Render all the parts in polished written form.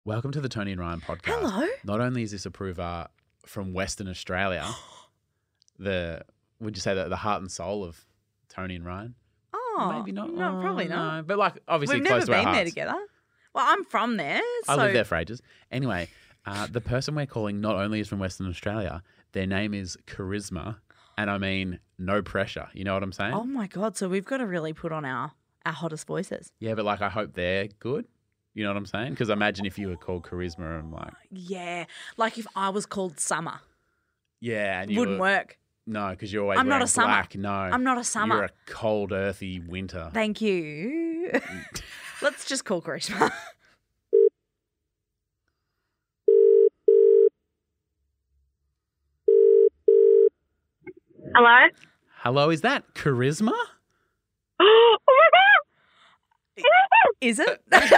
Welcome to the Tony and Ryan podcast. Hello. Not only is this approver from Western Australia, would you say that the heart and soul of Tony and Ryan? Oh, Maybe not. No, probably not. No. But like obviously We've close never to our been there hearts. together. Well, I'm from there. I So lived there for ages. Anyway, the person we're calling not only is from Western Australia, their name is Charisma, and I mean no pressure. You know what I'm saying? Oh my God. So we've got to really put on our hottest voices. Yeah, but like I hope they're good. You know what I'm saying? Because imagine if you were called Charisma and like, Yeah. Like if I was called Summer, yeah, and you wouldn't were, work. No, because you're always I'm not wearing a summer. black. No, I'm not a summer. You're a cold, earthy winter. Thank you. Let's just call Charisma. Hello? Hello, is that Charisma? Oh my god! Is it? Oh my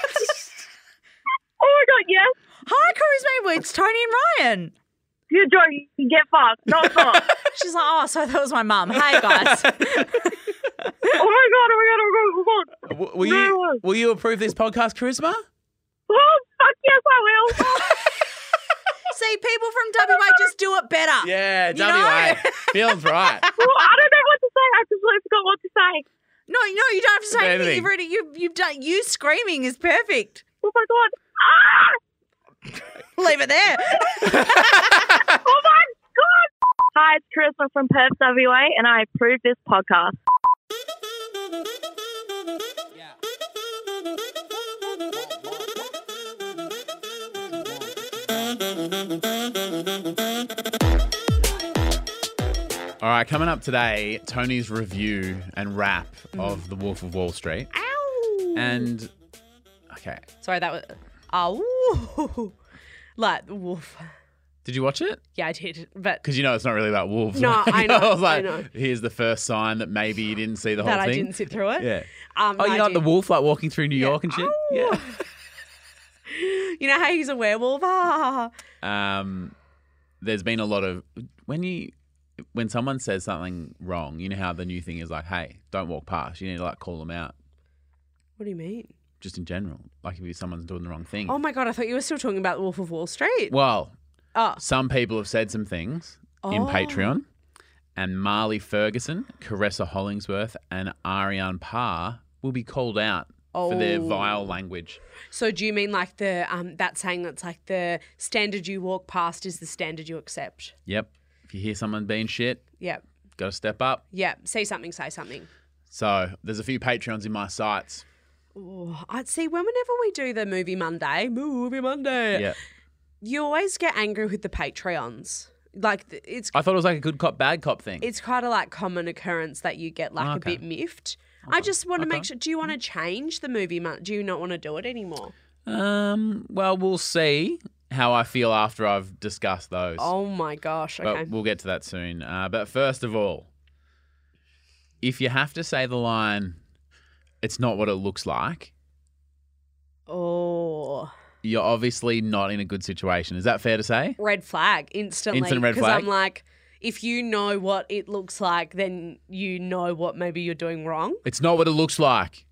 god, yes. Hi, Charisma. It's Tony and Ryan. You're joking. Get fucked. Not fucked. She's like, oh, so that was my mum. Hey, guys. Oh my god, Will you approve this podcast, Charisma? Oh, fuck yes, I will. See, people from WA just do it better. Yeah, You WA. know? Feeling's right. Well, I don't know what to say. I completely forgot what to say. No, you don't have to say anything. Anything. You've already, you've done. You screaming is perfect. Oh my god. Ah! Leave it there. Oh my god. Hi, it's Charisma from Perth, WA, and I approve this podcast. All right, coming up today, Tony's review and wrap of The Wolf of Wall Street. Ow. And, okay, Sorry, that was. Oh, like wolf. did you watch it? Yeah, I did, but Because you know it's not really about wolves. No, I know, I was like, I know. here's the first sign that maybe you didn't see the whole that thing. I didn't sit through it. Yeah. No, Oh, you I know, like the did. wolf like walking through New York and shit? Ow. Yeah. You know how he's a werewolf? There's been a lot of when someone says something wrong, you know how the new thing is like, hey, don't walk past. You need to like call them out, What do you mean? just in general. Like if someone's doing the wrong thing. Oh my God, I thought you were still talking about the Wolf of Wall Street. Well, Oh, some people have said some things in Oh. Patreon, and Marley Ferguson, Caressa Hollingsworth, and Ariane Parr will be called out for their Oh. vile language. so do you mean like the that saying that's like the standard you walk past is the standard you accept? Yep. If you hear someone being shit, Yep. got to step up. Yep. Say something. Say something. So there's a few Patreons in my sights. Oh, I'd see whenever we do the movie Monday, Yeah. you always get angry with the Patreons. Like it's I thought it was like a good cop, bad cop thing. it's kind of like common occurrence that you get like Okay. a bit miffed. I just want to Okay. make sure. Do you want to change the movie? Do you not want to do it anymore? Well, we'll see how I feel after I've discussed those. Oh my gosh. But Okay. we'll get to that soon. But first of all, if you have to say the line, it's not what it looks like, Oh, you're obviously not in a good situation. Is that fair to say? red flag instantly. Instant red Because flag? I'm like, if you know what it looks like, then you know what maybe you're doing wrong. It's not what it looks like.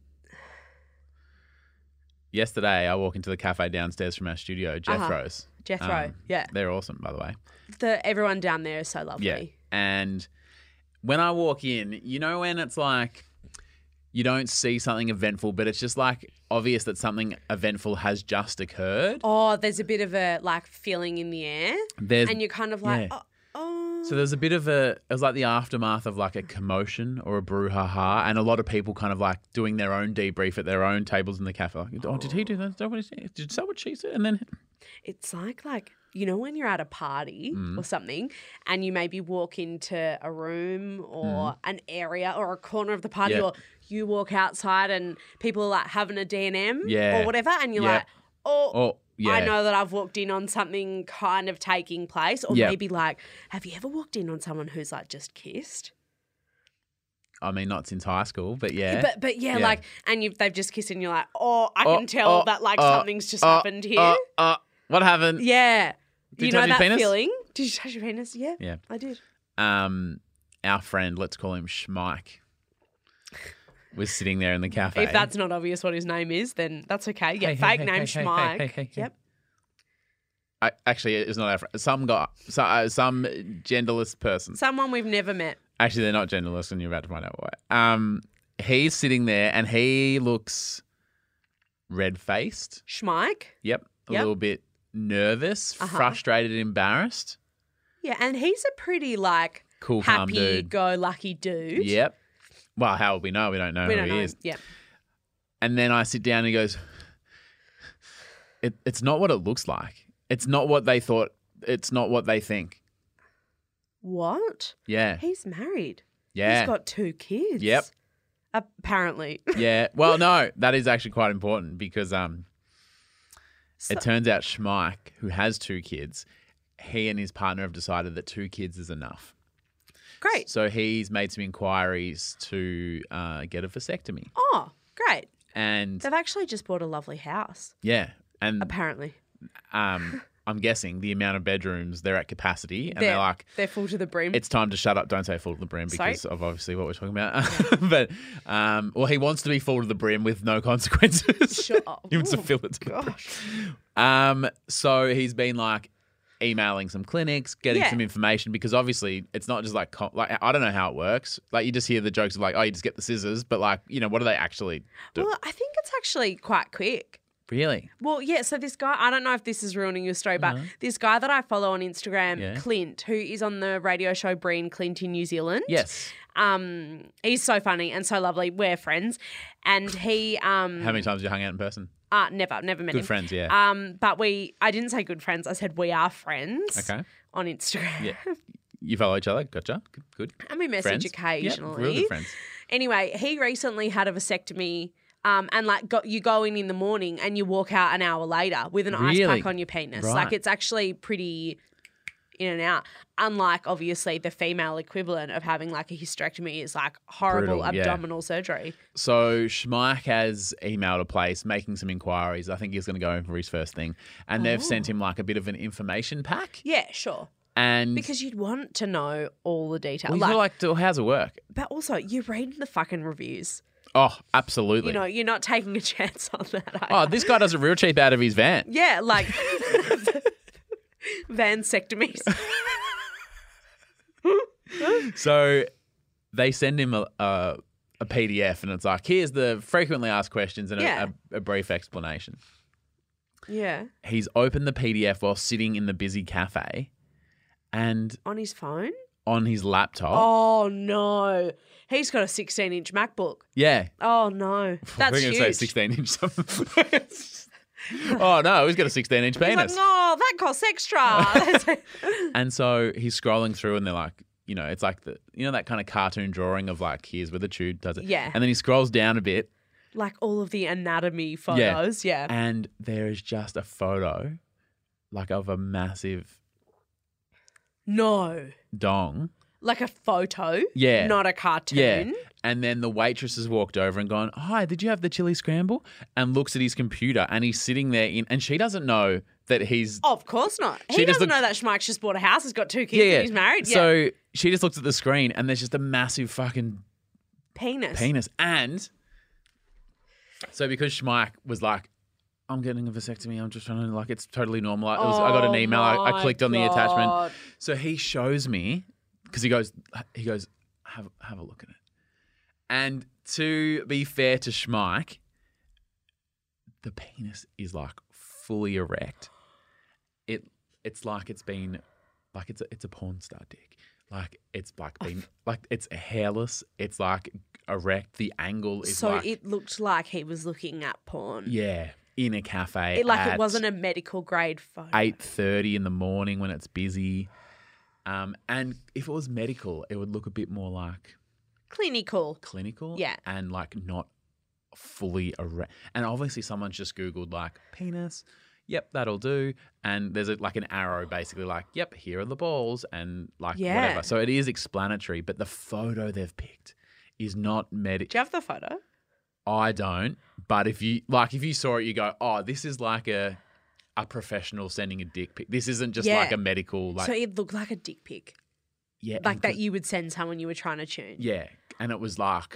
Yesterday, I walk into the cafe downstairs from our studio, Jethro's. Jethro. Yeah. They're awesome, by the way. Everyone down there is so lovely. Yeah. And when I walk in, you know when it's like you don't see something eventful, but it's just like obvious that something eventful has just occurred? Oh, there's a bit of a like feeling in the air, There's and you're kind of like, yeah. oh. So there's a bit of it was like the aftermath of like a commotion or a brouhaha, and a lot of people kind of like doing their own debrief at their own tables in the cafe. Like, oh, did he do that? Is that what he said? Did that what she said? And then It's like you know when you're at a party or something, and you maybe walk into a room or an area or a corner of the party, Yeah. or you walk outside and people are like having a D&M Yeah. or whatever, and you're Yeah. like, oh. yeah, I know that I've walked in on something kind of taking place, or Yeah. maybe like, have you ever walked in on someone who's like just kissed? I mean, not since high school, but yeah. But yeah, Yeah. like, and they've just kissed and you're like, oh, I Oh, can tell that like something's just happened here. What happened? Yeah. Did you you know touch your that penis? feeling? Did you touch your penis? Yeah. Yeah. I did. Our friend, let's call him Schmike. was sitting there in the cafe. If that's not obvious what his name is, then that's okay. Yeah, Hey, fake hey, name hey, hey, Schmike. hey, hey, hey. Yep. Actually, it's not our some guy, some genderless person. Someone we've never met. Actually, they're not genderless, and you're about to find out why. He's sitting there, and he looks red-faced. Schmike. Yep, a Yep. little bit nervous, frustrated, embarrassed. Yeah, and he's a pretty like Cool, calm dude. happy-go-lucky dude. Yep. Well, how would we know? We don't know We who don't he know. is. Yep. And then I sit down and he goes, it's not what it looks like. It's not what they thought. It's not what they think. What? Yeah. He's married. Yeah. He's got 2 kids. Yep. Apparently. Yeah. Well, no, that is actually quite important because So- it turns out Schmike, who has 2 kids, he and his partner have decided that 2 kids is enough. Great. So he's made some inquiries to get a vasectomy. Oh, great. And They've actually just bought a lovely house, yeah, and apparently. I'm guessing the amount of bedrooms they're at capacity, and they're like, they're full to the brim. it's time to shut up. Don't say full to the brim because Sorry? of obviously what we're talking about. But well, he wants to be full to the brim with no consequences. Sure. He wants to Oh, fill it to the gosh. brim. So he's been like emailing some clinics, getting Yeah. some information because obviously it's not just like I don't know how it works. Like you just hear the jokes of like, oh, you just get the scissors, but like what do they actually do? Well, I think it's actually quite quick. Really? Well, yeah, so this guy, I don't know if this is ruining your story, but this guy that I follow on Instagram, Yeah. Clint, who is on the radio show Brie and Clint in New Zealand. Yes. He's so funny and so lovely. We're friends. And he How many times have you hung out in person? never met him. Good friends, yeah. But I didn't say good friends, I said we are friends Okay. on Instagram. Yeah. You follow each other? Gotcha. Good. And we message Friends? occasionally. Yep, real good friends. Anyway, he recently had a vasectomy. And like you go in the morning and you walk out an hour later with an ice Really? pack on your penis. Right. Like it's actually pretty in and out. Unlike obviously the female equivalent of having like a hysterectomy is like horrible Brutal, yeah. abdominal surgery. So Schmike has emailed a place making some inquiries. I think he's going to go in for his first thing. And they've sent him like a bit of an information pack. Yeah, sure. And Because you'd want to know all the detail. well, you feel like, well, how's it work? but also you read the fucking reviews. Oh, absolutely. You're not taking a chance on that. Oh, this guy does it real cheap out of his van. Yeah, like vansectomies. So they send him a PDF and it's like, here's the frequently asked questions and Yeah. a brief explanation. Yeah. He's opened the PDF while sitting in the busy cafe and On his phone? on his laptop. Oh no. He's got a 16-inch MacBook. Yeah. Oh no. That's We're going to huge. say 16-inch. Oh, no, he's got a 16-inch He's like, penis. oh, that costs extra. And so he's scrolling through and they're like, it's like that kind of cartoon drawing of like, here's where the tube does it. Yeah. And then he scrolls down a bit like all of the anatomy photos. Yeah. and there is just a photo like of a massive No. dong. Like a photo. Yeah. Not a cartoon. Yeah. And then the waitress has walked over and gone, hi, did you have the chili scramble? And looks at his computer and he's sitting there and she doesn't know that he's Of course not. She He just doesn't looks- know that Schmike's just bought a house, has got 2 kids, and he's married. Yeah. So she just looks at the screen and there's just a massive fucking penis. penis. And so because Schmike was like, I'm getting a vasectomy, I'm just trying to, like, it's totally normal. I got an email, I my clicked on the attachment. God. So he shows me, because he goes, have a look at it. And to be fair to Schmike, the penis is like fully erect. It's like it's been, like it's a porn star dick. Like it's like been, like it's hairless. It's like erect. The angle is So like, it looked like he was looking at porn. yeah, in a cafe. It at it wasn't a medical grade photo. 8:30 in the morning when it's busy. And if it was medical, it would look a bit more like Clinical. clinical. Yeah. And like not fully erect. And obviously someone's just Googled like penis. Yep, that'll do. And there's like an arrow basically like, yep, here are the balls and like Yeah. whatever. So it is explanatory, but the photo they've picked is not medical. Do you have the photo? I don't. But if you saw it, you go, oh, this is like a professional sending a dick pic. This isn't just Yeah. like a medical like So it looked like a dick pic. yeah, Like that you would send someone you were trying to tune. Yeah. And it was like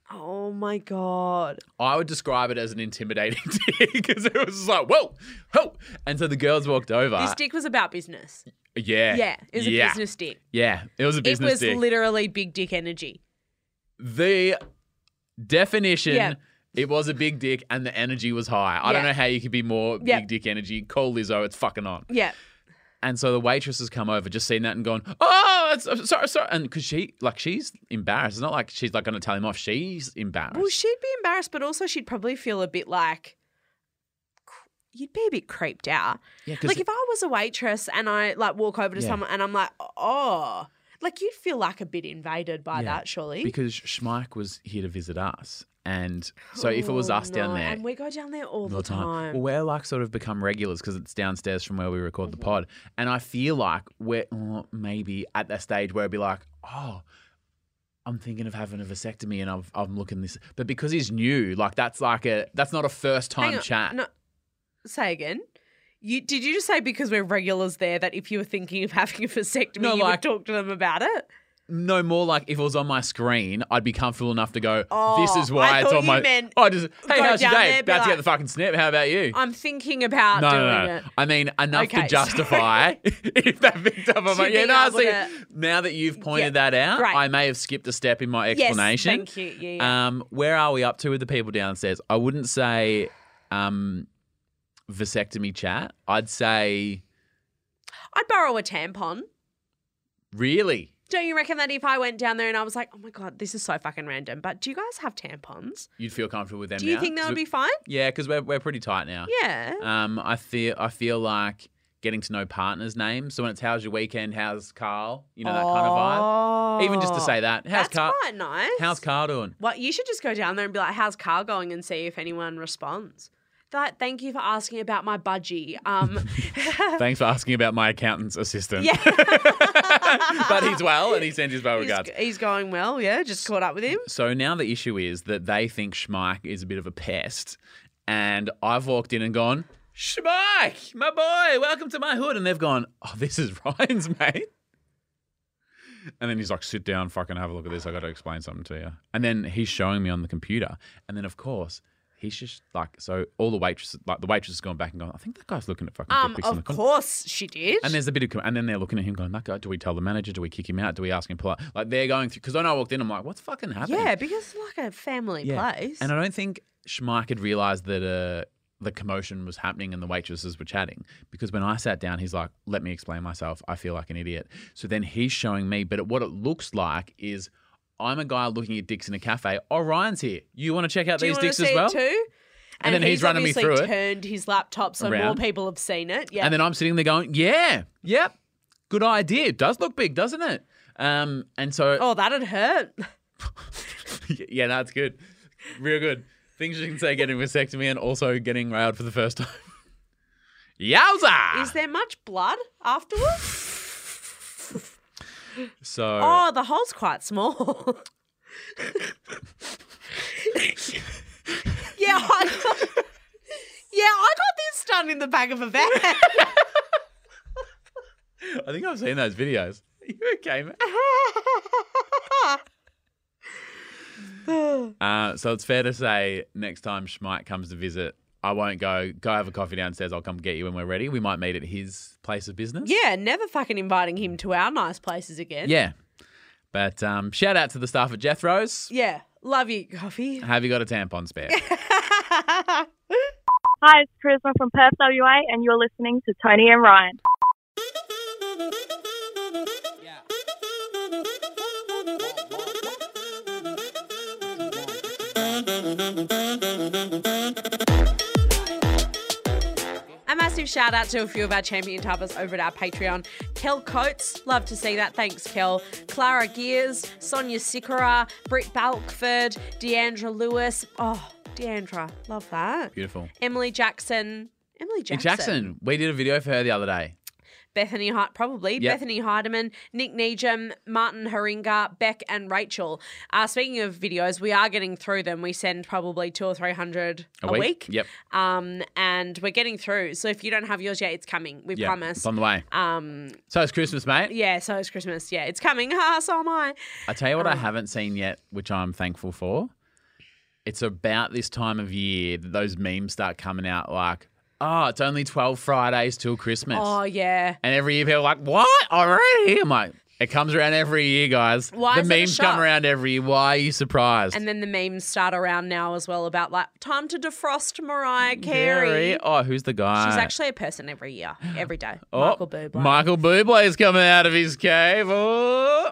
Oh my God. I would describe it as an intimidating dick because it was just like, whoa, whoa. And so the girls walked over. This dick was about business. Yeah. Yeah, it was a business dick. Yeah, it was a business It was dick. literally big dick energy. The definition, Yeah. it was a big dick and the energy was high. I don't Yeah. know how you could be more Yeah. big dick energy. Call Lizzo, it's fucking on. Yeah. And so the waitress has come over, just seen that and gone, oh, sorry. And because she's embarrassed. It's not like she's like going to tell him off. She's embarrassed. Well, she'd be embarrassed, but also she'd probably feel a bit like you'd be a bit creeped out. Yeah, 'cause Like if I was a waitress and I like walk over to Yeah. someone and I'm like, oh, like you'd feel like a bit invaded by Yeah, that, surely. because Schmeich was here to visit us. And so if it was us down there, and we go down there all the all time. well, we're like sort of become regulars because it's downstairs from where we record the pod. And I feel like we're maybe at that stage where it'd be like, oh, I'm thinking of having a vasectomy and I'm looking this. But because he's new, like that's not a first Hang time on, chat. No, say again. Did you just say because we're regulars there that if you were thinking of having a vasectomy, No, you like- would talk to them about it? No, more like if it was on my screen, I'd be comfortable enough to go, Oh, this is why I it's thought on you my. meant Oh, just, hey, go how's your down day? there, be About to get like- the fucking snip. How about you? I'm thinking about No, doing no, no. it. I mean, enough Okay, to justify if that picked up on my. To Yeah, be no, able see, to- now that you've pointed Yeah, that out, right. I may have skipped a step in my Yes, explanation. thank you. Yeah. Where are we up to with the people downstairs? I wouldn't say vasectomy chat. I'd say, I'd borrow a tampon. really? Don't you reckon that if I went down there and I was like, oh my God, this is so fucking random, but do you guys have tampons? You'd feel comfortable with them Do you now? think that 'Cause would be fine? Yeah, because we're pretty tight now. Yeah. I feel like getting to know partners' names. So when it's how's your weekend, how's Carl, that kind of vibe. Even just to say that, how's That's Carl? quite nice. How's Carl doing? Well, you should just go down there and be like, how's Carl going, and see if anyone responds. Thank you for asking about my budgie. Thanks for asking about my accountant's assistant. Yeah. But he's well and he sends his well regards. He's going well, yeah. Just caught up with him. So now the issue is that they think Schmeich is a bit of a pest, and I've walked in and gone, Schmeich, my boy, welcome to my hood. And they've gone, oh, this is Ryan's mate. And then he's like, sit down, fucking have a look at this. I got to explain something to you. And then he's showing me on the computer. And then, of course, he's just like, so all the waitresses, like the waitress has gone back and gone, I think that guy's looking at fucking dick pics in the Of corner. course she did. And there's a bit of, and then they're looking at him going, that guy, do we tell the manager? Do we kick him out? Do we ask him polite? Like they're going through, because when I walked in, I'm like, what's fucking happening? Yeah, because it's like a family place. And I don't think Schmeich had realised that the commotion was happening and the waitresses were chatting, because when I sat down, he's like, let me explain myself. I feel like an idiot. So then he's showing me, but what it looks like is I'm a guy looking at dicks in a cafe. Oh, Ryan's here. You want to check out Do you these want to dicks see as well? it too? And then he's running me obviously through it. turned his laptop so more Around. people have seen it. Yeah. And then I'm sitting there going, yeah, yep, good idea. It does look big, doesn't it? And so, oh, that'd hurt. yeah, that's good. Real good. Things you can say getting vasectomy and also getting railed for the first time. Yowza! Is there much blood afterwards? So, Oh, the hole's quite small. Yeah, I got this done in the back of a van. I think I've seen those videos. Are you okay, man? So it's fair to say next time Schmeich comes to visit, I won't go have a coffee downstairs. I'll come get you when we're ready. We might meet at his place of business. Yeah, never fucking inviting him to our nice places again. Yeah. But shout out to the staff at Jethro's. Yeah, love you, coffee. Have you got a tampon spare? Hi, it's Charisma from Perth, WA, and you're listening to Tony and Ryan. A massive shout out to a few of our champion tappers over at our Patreon. Kel Coates, love to see that. Thanks, Kel. Clara Gears, Sonia Sikora, Britt Balkford, Deandra Lewis. Oh, Deandra, love that. Beautiful. Emily Jackson. Jackson. We did a video for her the other day. Bethany probably. Yep. Bethany Heidemann, Nick Needham, Martin Haringa, Beck and Rachel. Speaking of videos, we are getting through them. We send probably 200 or 300 a week. Yep. And we're getting through. So if you don't have yours yet, it's coming. We Yep. promise. It's on the way. So it's Christmas, mate. Yeah, so it's Christmas. Yeah, it's coming. So am I. I tell you what I haven't seen yet, which I'm thankful for. it's about this time of year that those memes start coming out like, oh, it's only 12 Fridays till Christmas. Oh, yeah. And every year people are like, what? Already? I'm like, it comes around every year, guys. Why the is it a memes shock? come around every year. Why are you surprised? And then the memes start around now as well about like time to defrost Mariah Carey. Carey. Oh, who's the guy? She's actually a person every year, every day. Oh, Michael Bublé. Michael Bublé is coming out of his cave. Oh.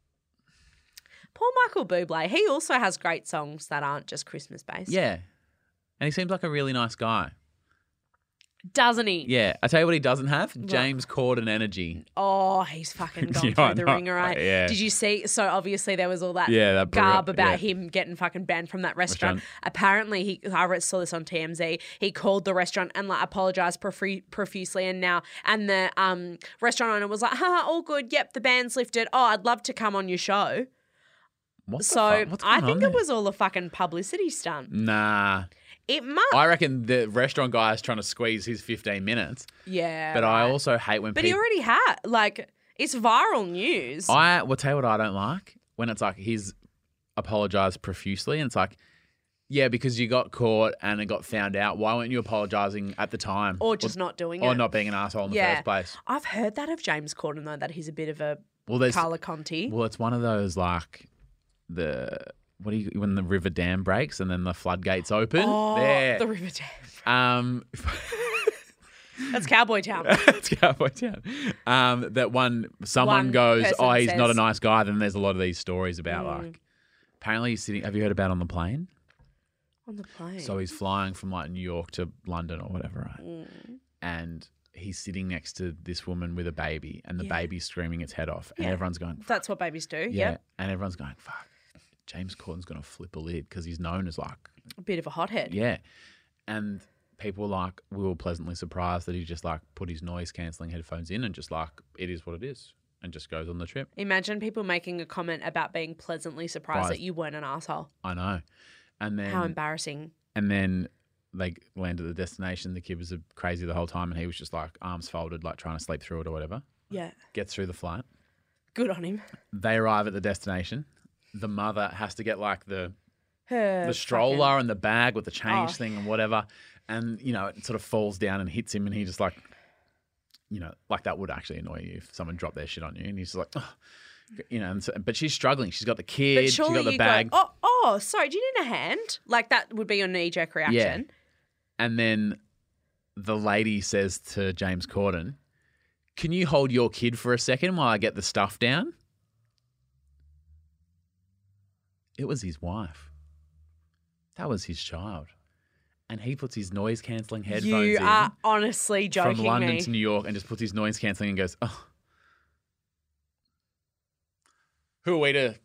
Poor Michael Bublé. He also has great songs that aren't just Christmas based. Yeah. And he seems like a really nice guy. Doesn't he? Yeah. I tell you what he doesn't have? James Corden energy. Oh, he's fucking gone Yeah, through I the know. ringer, right? Yeah. Did you see? So obviously there was all that, Yeah, that garb about yeah. him getting fucking banned from that restaurant. Restaurant. Apparently, I saw this on TMZ. He called the restaurant and like apologized profusely, and the restaurant owner was like, "Ha, all good. Yep, the ban's lifted. Oh, I'd love to come on your show." What the So fuck? What's I going think on it there? was all a fucking publicity stunt. Nah. It must. I reckon the restaurant guy is trying to squeeze his 15 minutes. Yeah. But I right. also hate when But people... he already had, like, it's viral news. I will tell you what I don't like. When it's like he's apologised profusely and it's like, yeah, because you got caught and it got found out. Why weren't you apologising at the time? or just not doing it. Or not being an asshole in the first place. I've heard that of James Corden, though, that he's a bit of a Well, there's... Carla Conti. Well, it's one of those like when the river dam breaks and then the floodgates open. Oh, there. the River Dam. That's Cowboy Town. It's Cowboy Town. Someone One goes, person oh, he's not a says- nice guy. Then there's a lot of these stories about like, apparently he's sitting. Have you heard about on the plane? On the plane. So he's flying from like New York to London or whatever, right? And he's sitting next to this woman with a baby, and the baby's screaming its head off, and everyone's going, That's what babies do. yeah, Yep. and everyone's going, fuck. James Corden's going to flip a lid because he's known as like, A bit of a hothead. yeah. And people like, we were pleasantly surprised that he just like put his noise cancelling headphones in and just like, it is what it is, and just goes on the trip. Imagine people making a comment about being pleasantly surprised that you weren't an asshole. I know. And then, How embarrassing. and then they landed at the destination. The kid was crazy the whole time, and he was just like arms folded, like trying to sleep through it or whatever. Yeah. Gets through the flight. Good on him. They arrive at the destination. The mother has to get like the Her stroller fucking- and the bag with the change Oh. thing and whatever. And, you know, it sort of falls down and hits him, and he just like, you know, like that would actually annoy you if someone dropped their shit on you. And he's just like, oh, you know, and so, but she's struggling. She's got the kid, But she's surely got the you bag. go, oh, sorry, do you need a hand? Like that would be your knee-jerk reaction. And then the lady says to James Corden, can you hold your kid for a second while I get the stuff down? It was his wife. That was his child. And he puts his noise cancelling headphones You in are honestly joking from London me. to New York and just puts his noise cancelling and goes, oh. Who are we to...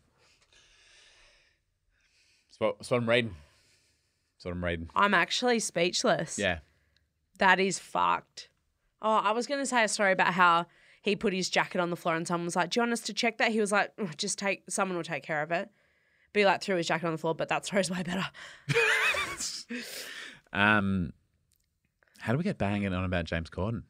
That's what I'm reading. That's what I'm reading. I'm actually speechless. Yeah. That is fucked. Oh, I was going to say a story about how he put his jacket on the floor and someone was like, do you want us to check that? He was like, "Oh, someone will take care of it. But he like threw his jacket on the floor, but that story's way better. How do we get banging on about James Corden?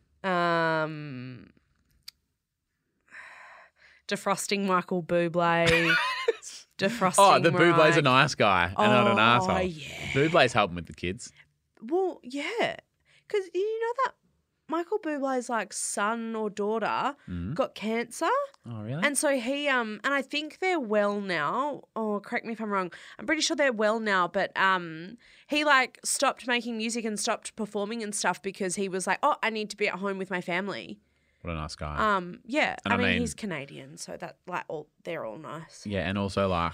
Defrosting Michael Bublé. Defrosting Oh, the Mariah. Bublé's a nice guy and not an Oh, asshole. yeah. Bublé's helping with the kids. Well, yeah. Because you know that Michael Bublé's like son or daughter got cancer? Oh, really? And so he and I think they're well now. Oh, correct me if I'm wrong. I'm pretty sure they're well now, but he like stopped making music and stopped performing and stuff because he was like, "Oh, I need to be at home with my family." What a nice guy. Yeah. And I I mean, mean- he's Canadian, so that like they're all nice. Yeah, and also like,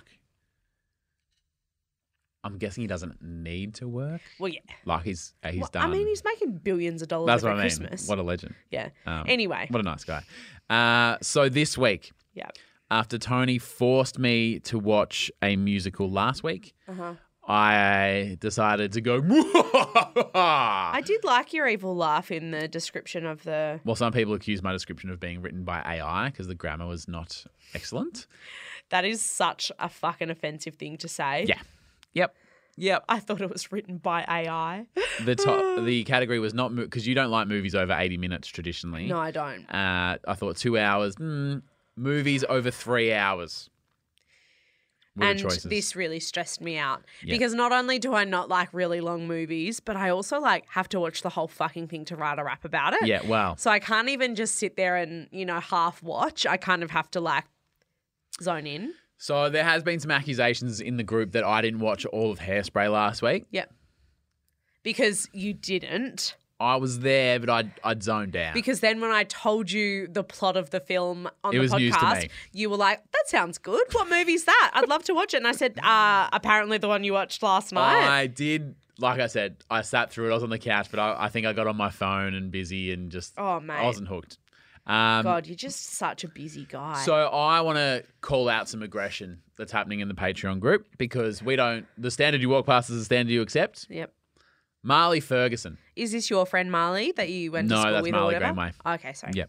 I'm guessing he doesn't need to work. Well, yeah. Like he's Well, done. I mean, he's making billions of dollars That's every what I mean. Christmas. What a legend. Yeah. Um, Anyway. What a nice guy. So this week, Yeah. after Tony forced me to watch a musical last week, Uh-huh. I decided to go. I did like your evil laugh in the description of the. Well, some people accuse my description of being written by AI because the grammar was not excellent. That is such a fucking offensive thing to say. Yeah. Yep. I thought it was written by AI. The category was not because you don't like movies over 80 minutes traditionally. No, I don't. I thought 2 hours. Movies over 3 hours. were and the choices. this really stressed me out Yeah. because not only do I not like really long movies, but I also like have to watch the whole fucking thing to write a rap about it. Yeah, wow. So I can't even just sit there and, half watch. I kind of have to like zone in. So there has been some accusations in the group that I didn't watch all of Hairspray last week. Yep. Because you didn't. I was there, but I'd zoned out. Because then when I told you the plot of the film on It the was news to podcast, me. you were like, that sounds good. What movie's that? I'd love to watch it. And I said, apparently the one you watched last night. I did, like I said, I sat through it. I was on the couch, but I think I got on my phone and busy and just Oh, mate. I wasn't hooked. God, you're just such a busy guy. So I want to call out some aggression that's happening in the Patreon group because the standard you walk past is the standard you accept. Yep. Marley Ferguson. Is this your friend Marley that you went to No, school that's with Marley or whatever? Greenway. Okay, sorry. Yep.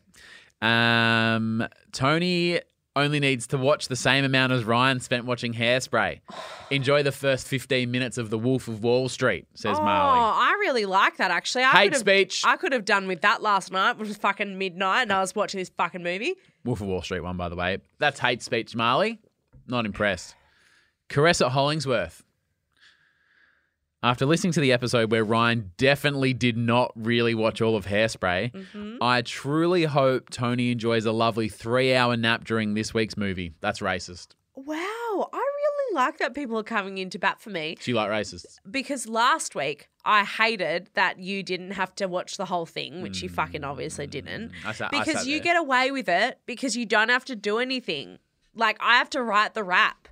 Tony only needs to watch the same amount as Ryan spent watching Hairspray. Enjoy the first 15 minutes of The Wolf of Wall Street, says Marley. Oh, I really like that actually. Hate speech. I could have done with that last night. It was fucking midnight and I was watching this fucking movie. Wolf of Wall Street one, by the way. That's hate speech, Marley. Not impressed. Caressa Hollingsworth. After listening to the episode where Ryan definitely did not really watch all of Hairspray, I truly hope Tony enjoys a lovely 3-hour nap during this week's movie. That's racist. Wow, I really like that people are coming in to bat for me Do you like racists? because last week I hated that you didn't have to watch the whole thing, which you fucking obviously didn't. I sat Because you there. get away with it because you don't have to do anything. Like I have to write the rap.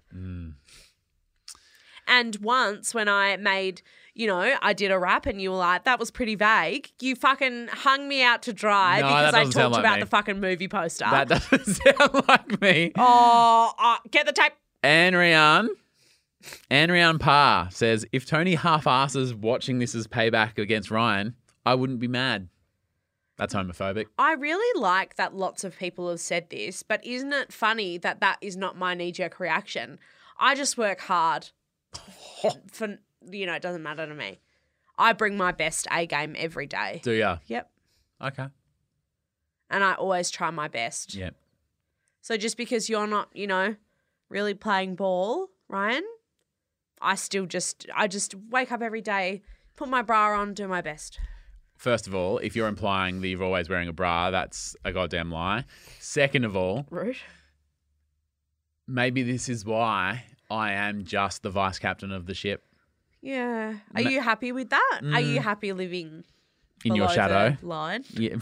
And once when I made, I did a rap and you were like, that was pretty vague. You fucking hung me out to dry No, because that I doesn't talked sound like about me. the fucking movie poster. That doesn't sound like me. Get the tape. Anne Rianne Parr says, if Tony half-asses watching this as payback against Ryan, I wouldn't be mad. That's homophobic. I really like that lots of people have said this, but isn't it funny that that is not my knee-jerk reaction? I just work hard for, it doesn't matter to me. I bring my best A game every day. Do ya? Yep. Okay. And I always try my best. Yep. So just because you're not, really playing ball, Ryan, I just wake up every day, put my bra on, do my best. First of all, if you're implying that you're always wearing a bra, that's a goddamn lie. Second of all, Rude. maybe this is why I am just the vice captain of the ship. Yeah. Are you happy with that? Are you happy living In your below shadow. the line? Yeah.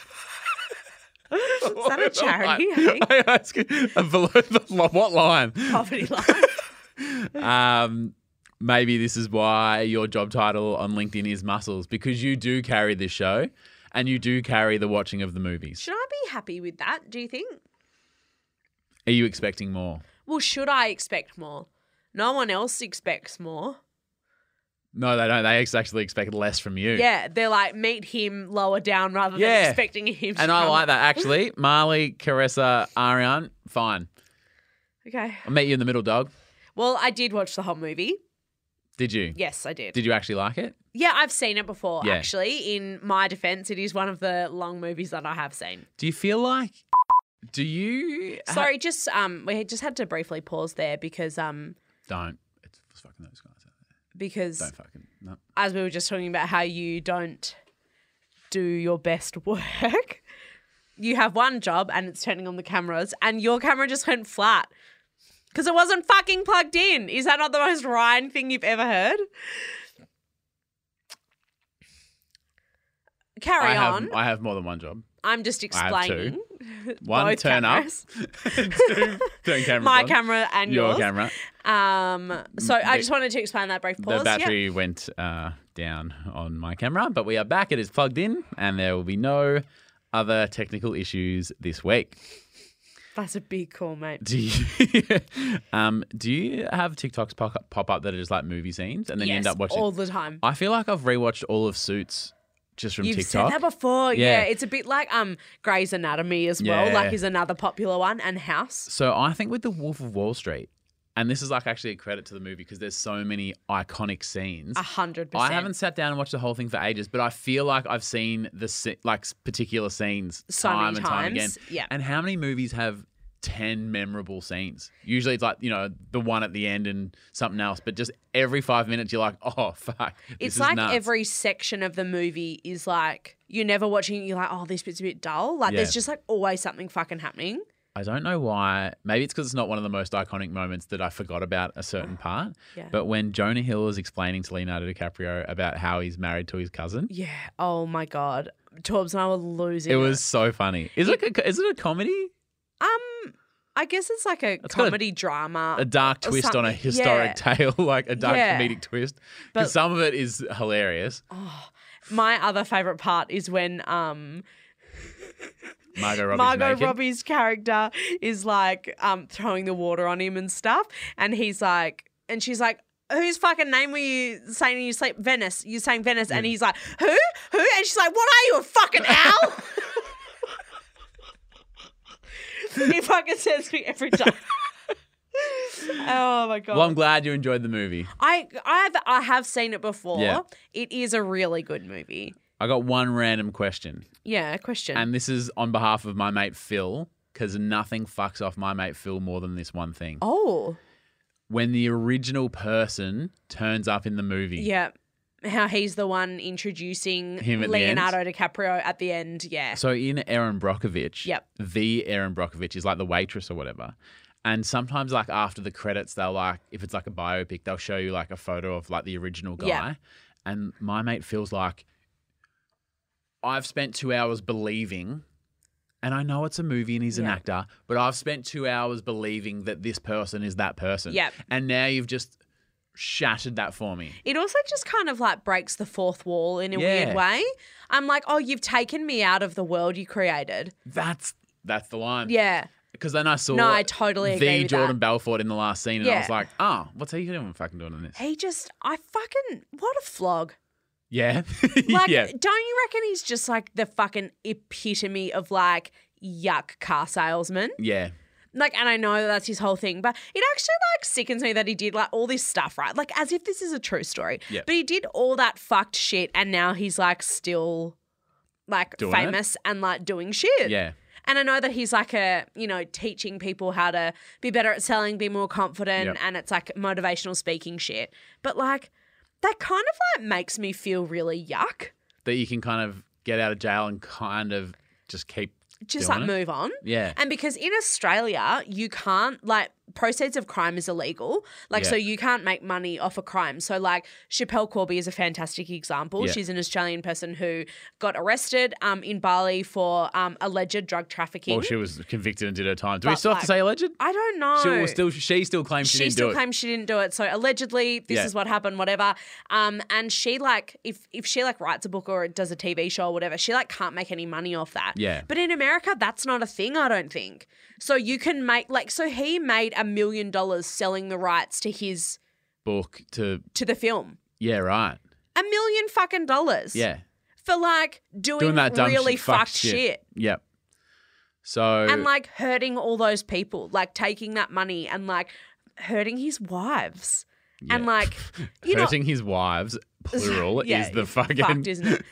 Is that a charity? I think? I ask below the what line? Poverty line. Maybe this is why your job title on LinkedIn is muscles, because you do carry this show and you do carry the watching of the movies. Should I be happy with that, do you think? Are you expecting more? Well, should I expect more? No one else expects more. No, they don't. They actually expect less from you. Yeah, they're like, meet him lower down rather Yeah. than expecting him to And I come like up. that. Actually, Marley, Caressa, Ariane, fine. Okay. I'll meet you in the middle, dog. Well, I did watch the whole movie. Did you? Yes, I did. Did you actually like it? Yeah, I've seen it before, Yeah. actually. In my defense, it is one of the long movies that I have seen. Do you feel like... Do you... Sorry, just we just had to briefly pause there because Don't. It's fucking those guys out there. because Don't fucking... No. as we were just talking about how you don't do your best work, you have one job and it's turning on the cameras and your camera just went flat because it wasn't fucking plugged in. Is that not the most Ryan thing you've ever heard? Carry on. I have more than one job. I'm just I have two. explaining. One, Both turn cameras. up. Two, turn cameras My on. camera and Your yours. camera. So I just wanted to explain that brief pause. The battery went down on my camera, but we are back. It is plugged in, and there will be no other technical issues this week. That's a big call, mate. Do you have TikToks pop up that are just like movie scenes, and then you end up watching? all the time. I feel like I've rewatched all of Suits just from You've TikTok. said that before. Yeah. Yeah, it's a bit like Grey's Anatomy as well. Yeah. Like is another popular one, and House. So I think with The Wolf of Wall Street, and this is like actually a credit to the movie because there's so many iconic scenes. 100%. I haven't sat down and watched the whole thing for ages, but I feel like I've seen the particular scenes So time many and time again. times, yeah. And how many movies have 10 memorable scenes. Usually it's like, the one at the end and something else, but just every 5 minutes you're like, oh, fuck. It's is like nuts. every section of the movie is like, you're never watching it, you're like, oh, this bit's a bit dull. Like, there's just like always something fucking happening. I don't know why. Maybe it's because it's not one of the most iconic moments that I forgot about a certain part. Yeah. But when Jonah Hill is explaining to Leonardo DiCaprio about how he's married to his cousin, Yeah. Oh my God. Torbs and I were losing it was so funny. Is it a comedy? I guess it's like a It's got comedy drama. A dark or twist on a something. historic tale, like a dark Yeah. comedic twist. But- Because some of it is hilarious. My other favourite part is when Margot Robbie's Margot naked. Robbie's character is like throwing the water on him and stuff. And he's like, and she's like, whose fucking name were you saying in your sleep? Venice. You're saying Venice. And he's like, who? Who? And she's like, what are you, a fucking owl? He fucking says me every time. Oh my God. Well, I'm glad you enjoyed the movie. I have seen it before. Yeah. It is a really good movie. I got one random question, Yeah, question. and this is on behalf of my mate Phil, because nothing fucks off my mate Phil more than this one thing. Oh. When the original person turns up in the movie. Yeah. How he's the one introducing Him at the end? Leonardo DiCaprio at the end. Yeah. So in Erin Brockovich, Yep. the Erin Brockovich is like the waitress or whatever. And sometimes like after the credits, they'll like, if it's like a biopic, they'll show you like a photo of like the original guy. Yeah. And my mate feels like, I've spent 2 hours believing, and I know it's a movie and he's an Yeah. actor, but I've spent 2 hours believing that this person is that person. Yep. And now you've just shattered that for me. It also just kind of like breaks the fourth wall in a Yeah. weird way. I'm like, oh, you've taken me out of the world you created. That's the line. Yeah. Because then I saw No, I totally agree the with Jordan that. Belfort in the last scene, and I Yeah. was like, oh, what's he doing fucking doing in this? What a flog. Yeah. Like, yeah. don't you reckon he's just like the fucking epitome of like yuck car salesman? Yeah. Like, and I know that's his whole thing, but it actually like sickens me that he did like all this stuff, right? Like as if this is a true story. Yeah. But he did all that fucked shit and now he's like still like Doing famous and like doing shit. Yeah. And I know that he's like teaching people how to be better at selling, be more confident, Yep. and it's like motivational speaking shit. But like that kind of like makes me feel really yuck. That you can kind of get out of jail and kind of just keep Just doing like it. move on. Yeah. And because in Australia, you can't like proceeds of crime is illegal. Like, Yeah. so you can't make money off a crime. So like Chappelle Corby is a fantastic example. Yeah. She's an Australian person who got arrested in Bali for alleged drug trafficking. Well, she was convicted and did her time. Do we But, still have to like, say alleged? I don't know. She still claims she She didn't still do it. claims she didn't do it. So allegedly, this Yeah. is what happened, whatever. And she like, if she like writes a book or does a TV show or whatever, she like can't make any money off that. Yeah. But in America, that's not a thing, I don't think. So you can make like, so he made $1 million selling the rights to his Book to the film. yeah, right. $1 million fucking dollars. Yeah. For like doing that dumb really shit, fucked fucked shit. Yep. So And like hurting all those people, like taking that money and like hurting his wives. And Yeah. like, you know, hurting his wives, plural, yeah, is the it's fucking fucked, isn't it?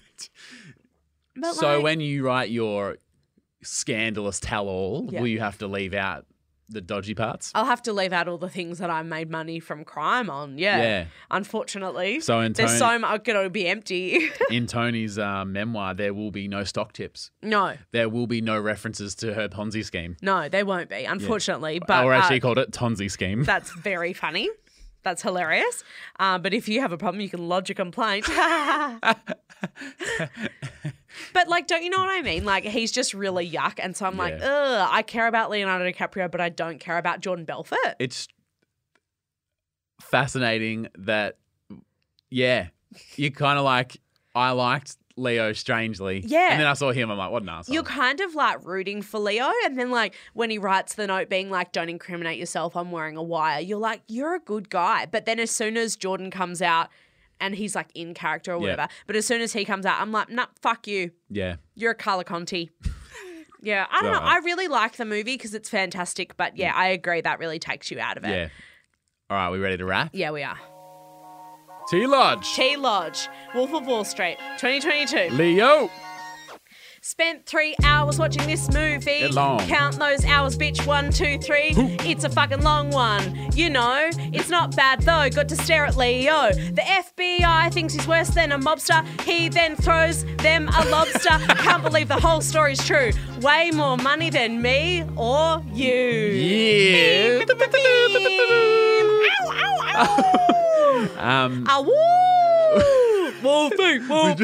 But So like, when you write your scandalous tell-all, Yeah. will you have to leave out the dodgy parts? I'll have to leave out all the things that I made money from crime on. Yeah. Yeah. Unfortunately. So in there's Tony- so much going to be empty. In Tony's memoir, there will be no stock tips. No. There will be no references to her Ponzi scheme. No, they won't be, unfortunately. But Or as she called it, Tonzi scheme. that's very funny. That's hilarious. But if you have a problem, you can lodge a complaint. But, like, don't you know what I mean? Like, he's just really yuck. And so I'm like, Yeah. ugh, I care about Leonardo DiCaprio, but I don't care about Jordan Belfort. It's fascinating that, yeah, you kind of like, I liked Leo strangely. Yeah. And then I saw him, I'm like, what an asshole. You're kind of like rooting for Leo. And then, like, when he writes the note being like, don't incriminate yourself, I'm wearing a wire, you're like, you're a good guy. But then as soon as Jordan comes out and he's like in character or Yeah. whatever, but as soon as he comes out, I'm like, nah, fuck you. Yeah. You're a Carla Conti. Yeah, I don't know. Right. I really like the movie because it's fantastic. But yeah, I agree. That really takes you out of it. Yeah. All right, we ready to wrap? Yeah, we are. T Lodge. T Lodge, Wolf of Wall Street, 2022. Leo. Spent 3 hours watching this movie. It's long. Count those hours, bitch. 1, 2, 3. It's a fucking long one. You know, it's not bad though. Got to stare at Leo. The FBI thinks he's worse than a mobster. He then throws them a lobster. Can't believe the whole story's true. Way more money than me or you. Yeah. Woo! Wolfie.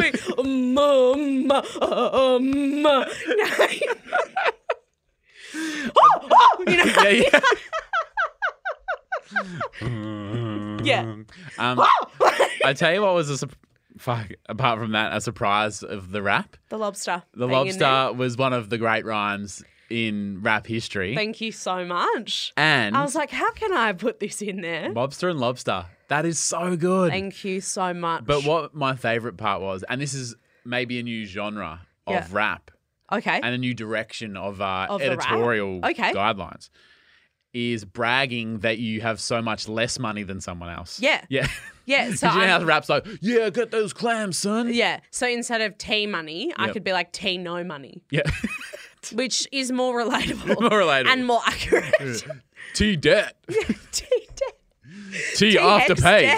You know? Yeah. Yeah. I tell you what was apart from that, a surprise of the rap. The lobster. The being in there. lobster was one of the great rhymes in rap history. Thank you so much. And I was like, how can I put this in there? Mobster and Lobster. That is so good. Thank you so much. But what my favourite part was, and this is maybe a new genre of rap Okay. and a new direction of the rap? editorial Okay. guidelines, is bragging that you have so much less money than someone else. Yeah. Yeah. Yeah. So Because you know how I'm- the rap's like, yeah, get those clams, son. yeah. So instead of T money, I Yep. could be like T no money, Yeah. which is more relatable. More relatable. And more accurate. T debt. T T after pay.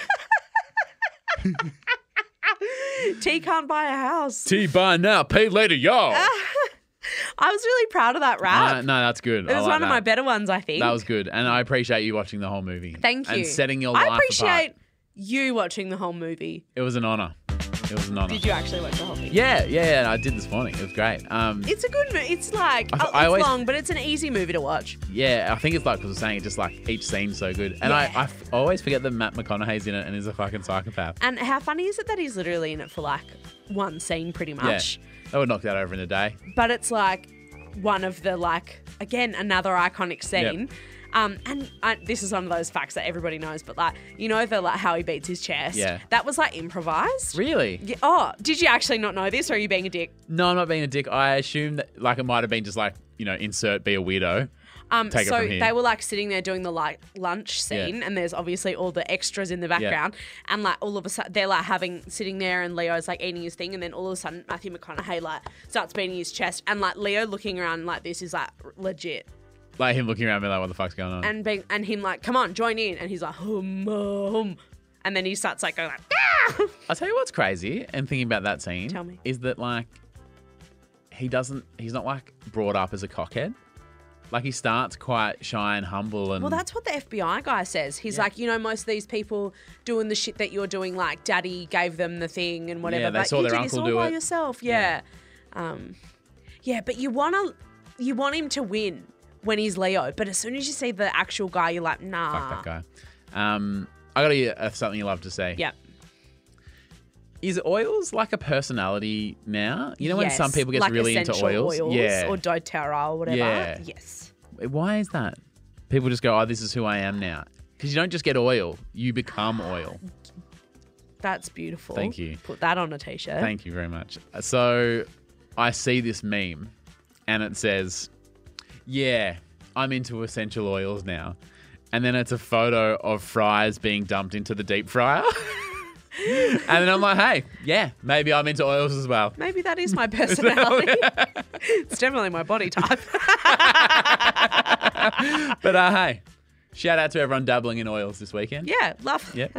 T can't buy a house. T buy now, pay later, y'all. I was really proud of that rap. No, that's good. It was one of my better ones, I think. That was good. And I appreciate you watching the whole movie. Thank you. And setting your life I appreciate apart. you watching the whole movie. It was an honour. It was an honour. Did you actually watch the whole thing? Yeah, I did this morning. It was great. It's a good movie. It's like, I it's always- long, but it's an easy movie to watch. Yeah, I think it's like, because I was saying, just like each scene's so good. And Yeah. I always forget that Matt McConaughey's in it and is a fucking psychopath. And how funny is it that he's literally in it for like one scene pretty Yeah, much? they would knock that over in a day. But it's like one of the again, another iconic scene. And this is one of those facts that everybody knows, but how he beats his chest. Yeah. That was like improvised. Really? Yeah. Oh, did you actually not know this, or are you being a dick? No, I'm not being a dick. I assume that like it might have been just like, insert be a weirdo. Take it So from here. they were like sitting there doing the like lunch scene, and there's obviously all the extras in the background, and like all of a sudden they're like sitting there, and Leo's like eating his thing, and then all of a sudden Matthew McConaughey like starts beating his chest, and like Leo looking around like this is like legit, Like him looking around being like, what the fuck's going on? and him like, come on, join in, and he's like hum, and then he starts like going like, ah! I'll tell you what's crazy and thinking about that scene. Tell me. Is that like he's not like brought up as a cockhead. Like he starts quite shy and humble and Well, that's what the FBI guy says. He's like, most of these people doing the shit that you're doing, like daddy gave them the thing and whatever. Yeah, they but saw you their did uncle this all do by it. yourself. Yeah. But you want him to win when he's Leo. But as soon as you see the actual guy, you're like, nah. fuck that guy. I got you something you love to say. Yeah. Is oils like a personality now? You know when Yes, some people get like really into essential oils? Yeah. Or doTERRA or whatever. Yeah. Yes. Why is that? People just go, oh, this is who I am now. Because you don't just get oil, you become oil. That's beautiful. Thank you. Put that on a t-shirt. Thank you very much. So I see this meme and it says, yeah, I'm into essential oils now. And then it's a photo of fries being dumped into the deep fryer. And then I'm like, hey, yeah, maybe I'm into oils as well. Maybe that is my personality. It's definitely my body type. But hey, shout out to everyone dabbling in oils this weekend. Yeah, love. Yep.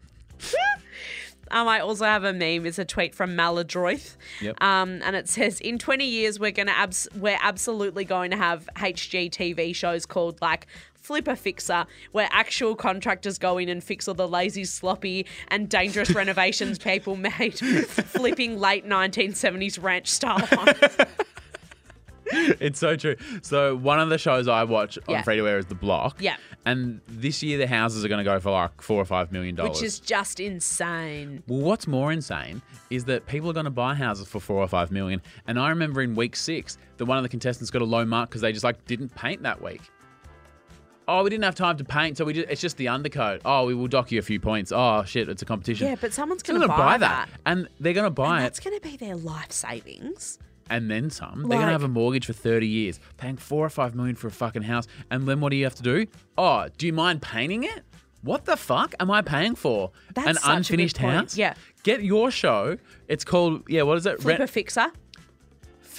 I also have a meme. It's a tweet from Maladroith. Yep. And it says, in 20 years, we're absolutely going to have HGTV shows called like Flipper Fixer, where actual contractors go in and fix all the lazy, sloppy and dangerous renovations people made flipping late 1970s ranch style homes. It's so true. So one of the shows I watch on Yeah. free to air is The Block. Yeah. And this year the houses are going to go for like $4 or $5 million. Which is just insane. Well, what's more insane is that people are going to buy houses for $4 or $5 million. And I remember in week 6 that one of the contestants got a low mark because they just like didn't paint that week. Oh, we didn't have time to paint, so it's just the undercoat. Oh, we will dock you a few points. Oh shit, it's a competition. Yeah, but someone's Someone's going to gonna buy that. and they're going to buy And it. that's going to be their life savings. And then some. They're going to have a mortgage for 30 years, paying $4 or $5 million for a fucking house. And then what do you have to do? Oh, do you mind painting it? What the fuck am I paying for? That's An such a good unfinished point. house? Yeah. Get your show. It's called, what is it? Flipper Fixer.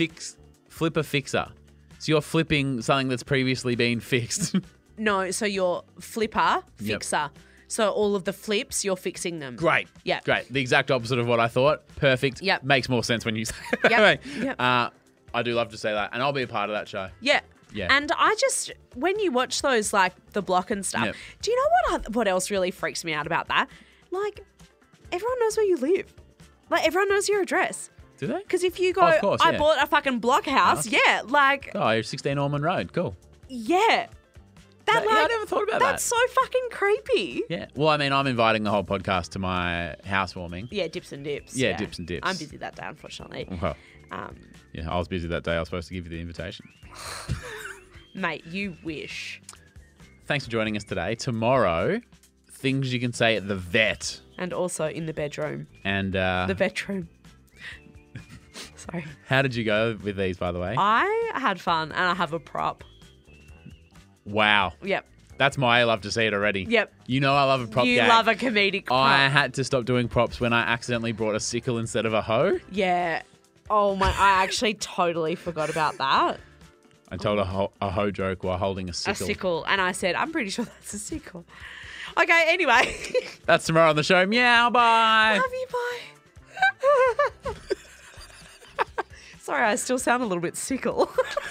flipper fixer. So you're flipping something that's previously been fixed. No, so you're flipper, Yep. fixer. So all of the flips, you're fixing them. Great. Yeah. Great. The exact opposite of what I thought. Perfect. Yep. Makes more sense when you say it. Yep. Yep. I do love to say that, and I'll be a part of that show. Yeah. Yeah. And I just, when you watch those, like, the block and stuff, Yep. do you know what else really freaks me out about that? Like, everyone knows where you live. Like, everyone knows your address. Do they? Because if you go, Oh, of course, I yeah. bought a fucking block house, yeah, like, Oh, you're 16 Ormond Road. Cool. yeah. That, Yeah, I never thought about that's that. so fucking creepy. Yeah. Well, I mean, I'm inviting the whole podcast to my housewarming. Yeah, dips and dips. Yeah, dips and dips. I'm busy that day, unfortunately. Well, Um, yeah, I was busy that day. I was supposed to give you the invitation. mate, you wish. Thanks for joining us today. Tomorrow, things you can say at the vet. And also in the bedroom. And The bedroom. Sorry. how did you go with these, by the way? I had fun and I have a prop. Wow. Yep. That's my love to see it already. Yep. You know I love a prop You gag. love a comedic prop. I had to stop doing props when I accidentally brought a sickle instead of a hoe. Yeah. Oh my, I actually totally forgot about that. I told a hoe joke while holding a A sickle. sickle. And I said, I'm pretty sure that's a sickle. Okay, anyway. That's tomorrow on the show. Meow, bye. Love you, bye. Sorry, I still sound a little bit sickle.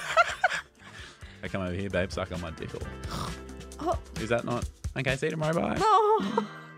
I come over here, babe, suck on my dickle. Oh. Is that not? Okay, see you tomorrow. Bye. Oh.